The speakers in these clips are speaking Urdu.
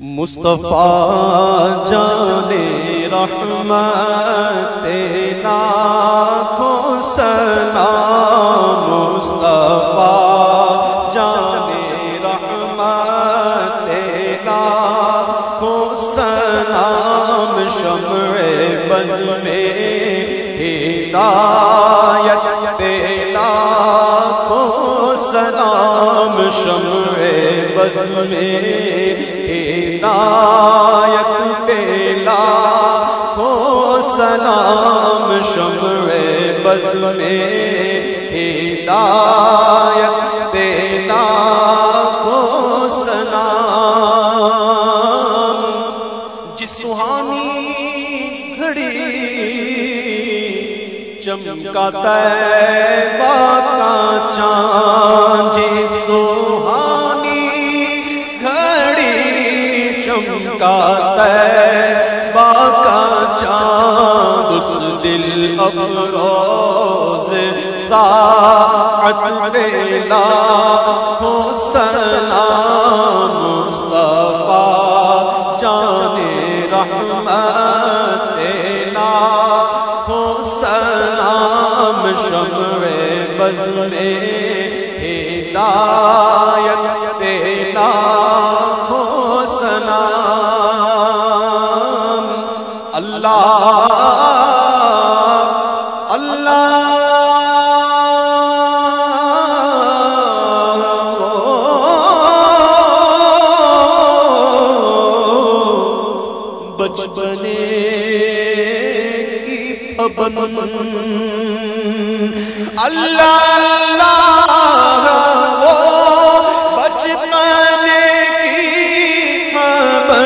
مصطفیٰ جان رحمت لاکھوں سلام، مصطفیٰ جان رحمت لاکھوں سلام، شمع بز میں ہدایت پہ لاکھوں سلام، شمع بز میں ہدایت پہ لاکھوں سلام، شمع بز میں ہدایت پہ لاکھوں سلام۔ جس سہانی گھڑی چمکا طیبہ کا چاند، جس سہانی گھڑی چمکا طیبہ کا چاند، اس دل افروز ساعت پہ لاکھوں سلام، مصطفیٰ جان رحمت لاکھوں سلام، شمع بز میں ہدایت پہ لاکھوں سلام۔ اللہ اللہ بچپنے کی پابند، اللہ اللہ وہ بچپنے کی خبر،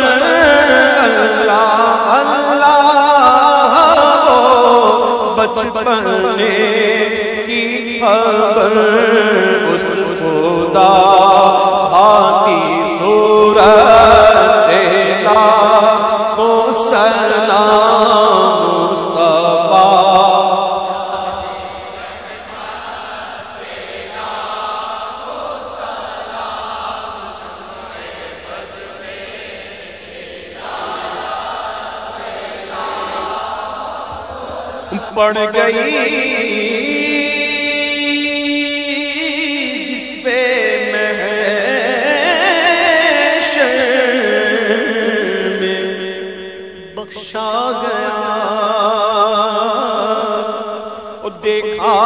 اللہ اللہ وہ بچپنے کی خبر، اس خدا کی صورت لاکھوں سلام، مصطفیٰ پڑ گئی جس پہ محشر میں بخشا گیا، اور دیکھا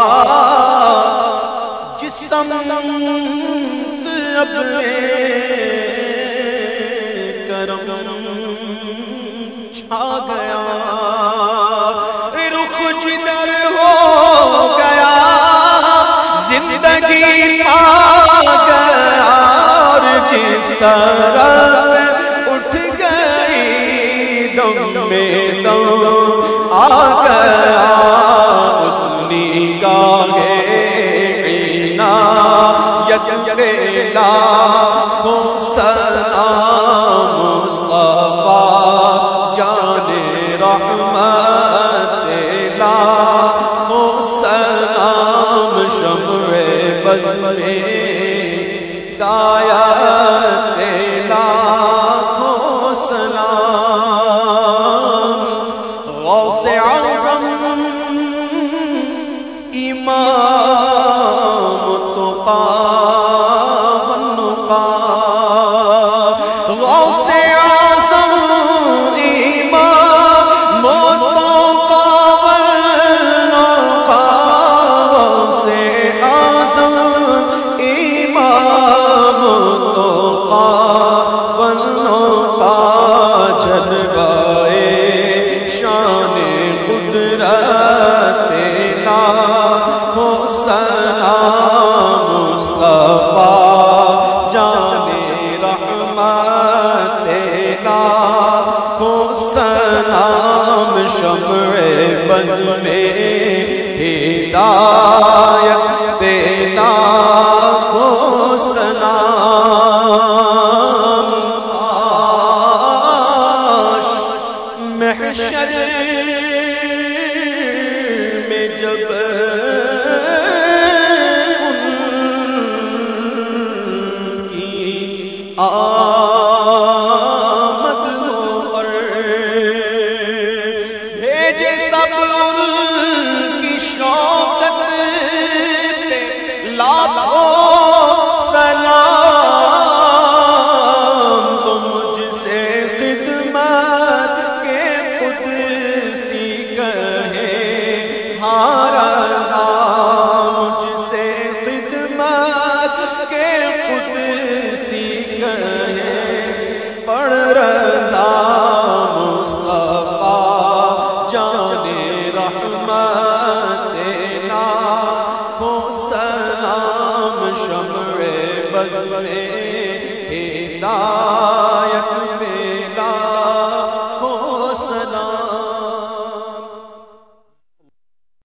جس سمت اب کرم چھا گیا، رخ جدھر ہو گیا زندگی پا گیا، اور جس طرح اٹھ گئی دم میں دم آ گیا، اس نگاہ عنایت پہ لاکھوں سلام، مصطفیٰ جان رحمت لاکھوں سلام، شمع بز میں ہدایت لاکھوں سلام۔ غوث اعظم امام تو پاون پاک، غوث اعظم امام تو پاون پاک، غوث اعظم امام تو پاون پاک، جلوائے شان قدرت لاکھوں سلام، مصطفیٰ جان رحمت لاکھوں سلام، شمع بز میں ہدایت پہ لاکھوں سلام۔ کاش محشر میں جب ان کی خدمت کے قدسی کہیں پڑھ رضا مصطفیٰ جان رحمت دینا کو سلام شمع بز میں ہدایت